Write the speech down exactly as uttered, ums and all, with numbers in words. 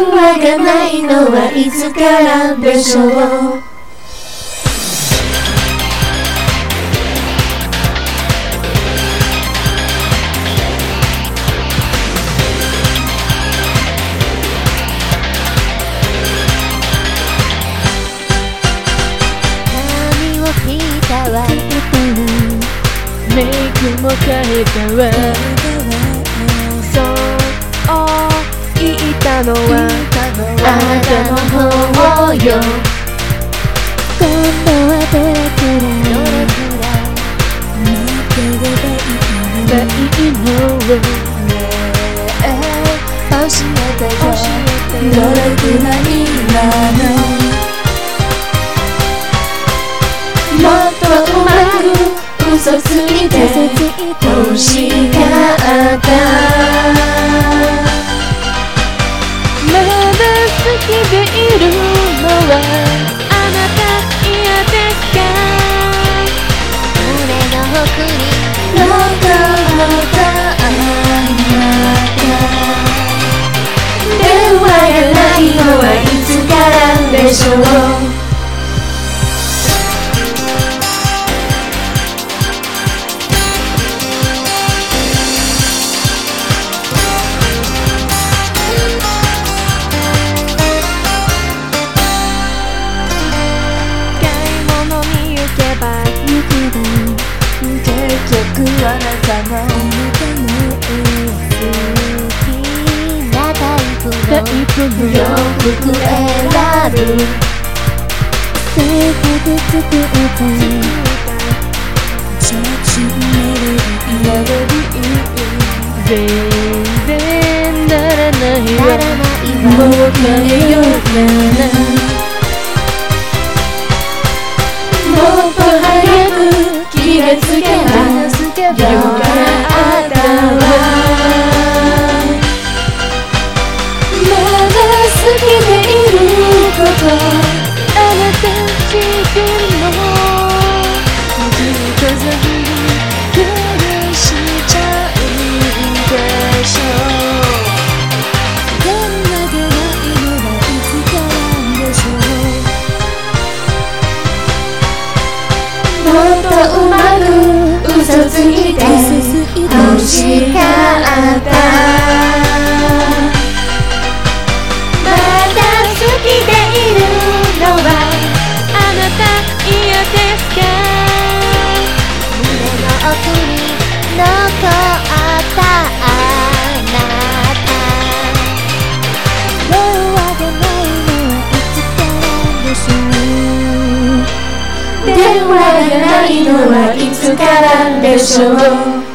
話がないのはいつからでしょう。 髪を引いたわ、 メイクも変えたわ。そう言ったのはあなたの方よ。 今度はどれくらいどれくらい待ってればいいのないのねえ教えてよ、どれくらいなの。もっとうまく嘘ついて欲しかった。 まだ好きでいるのはあなた嫌ですか。 胸の奥に残ったあなた。電話がないのはいつからでしょう。結局あなたの好きなタイプタのイプの洋服選ぶ。 せっかく作った写真メロディー全然ならないならわ。 ないもうわ。 変えようかな。 もっと早く気がつけばよかったわ。まだ好きでいることあなた知ってるの。ずっとずっと許しちゃうんでしょう。電話がないのはいつからでしょう。もっとうまく嘘ついて欲しかった。まだ好きでいるのはあなた嫌ですか。 胸の奥に残ったあなた。電話がないのはいつからでしょう。 電話がないのはいつからでしょう。